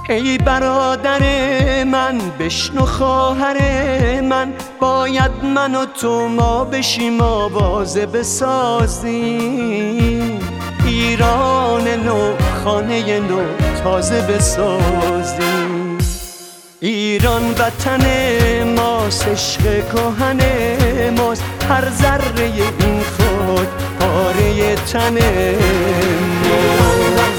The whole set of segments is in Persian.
ای برادر من بشنو خواهر من، باید من و تو ما بشیم آوازه بسازیم، ایران نو خانه نو تازه بسازیم. ایران وطن ماست، عشق کهن ماست، هر ذره این خود پاره تن ماست.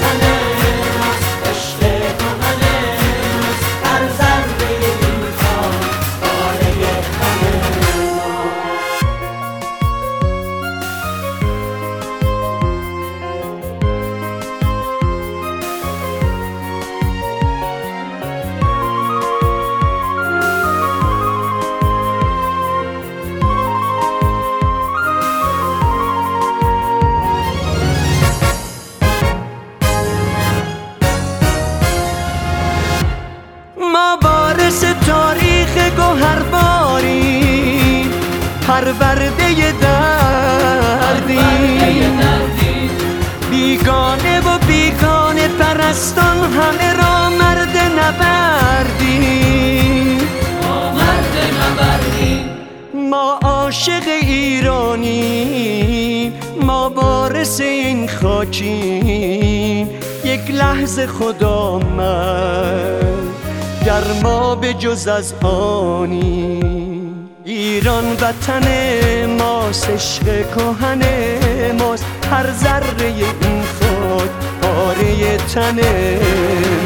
ما وارث تاریخ گوهرباری، پرورده دردیم، بیگانه و بیگانه پرستان همه را مرد نبردیم. ما عاشق ایرانی، ما وارث این خاکیم، یک لحظه خدا آمد گر ما به جز از آنی. ایران وطن ماست، عشق کهن ماست، هر ذره این خود پاره تن